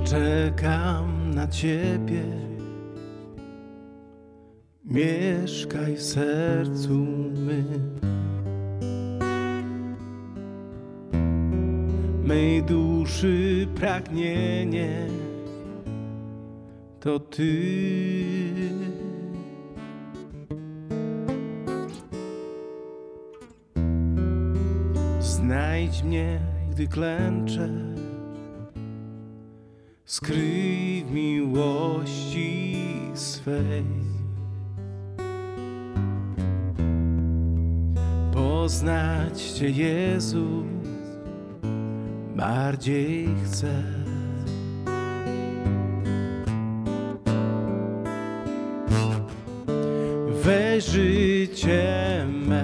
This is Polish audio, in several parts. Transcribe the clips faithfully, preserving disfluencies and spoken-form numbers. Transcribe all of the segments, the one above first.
Czekam na Ciebie, mieszkaj w sercu mym, mej duszy pragnienie to Ty. Znajdź mnie, gdy klęczę, skryj w miłości swej. Poznać Cię, Jezu, bardziej chcę. Weź życie me,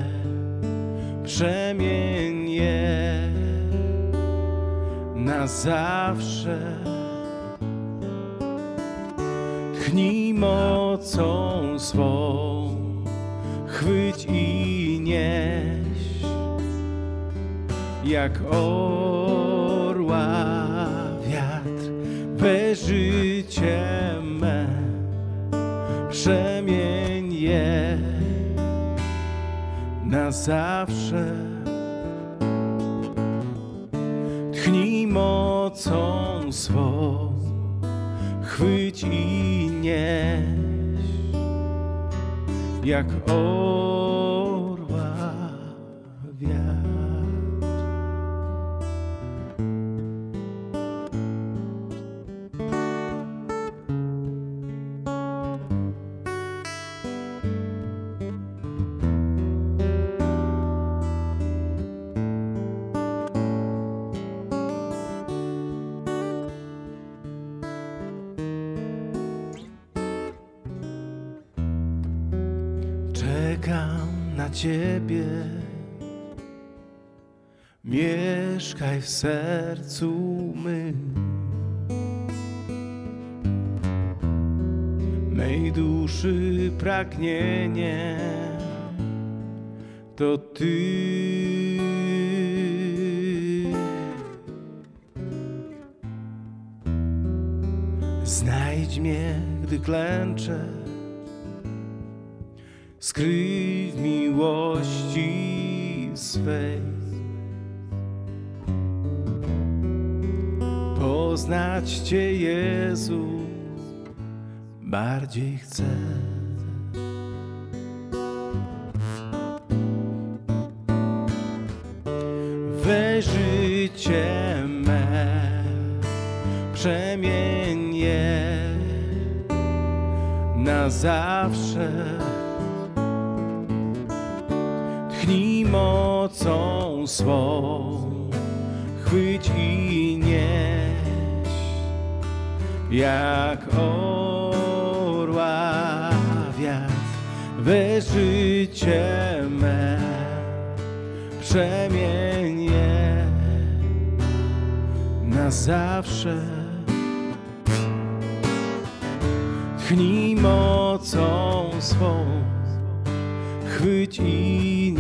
przemień je na zawsze. Tchnij mocą swą, chwyć i nieś, jak orła wiatr. Weź życie me, przemień je na zawsze. Tchnij mocą swą, chwyć i nieś, jak orła wiatr. Czekam na Ciebie, mieszkaj w sercu mym, mej duszy pragnienie to Ty. Znajdź mnie, gdy klęczę, skryj w miłości swej. Poznać Cię, Jezu, bardziej chcę. Weź życie me, przemień je na zawsze. Tchnij mocą swą, chwyć i nieś, jak orła wiatr. Weź życie me, przemień je na zawsze. Tchnij mocą swą, chwyć i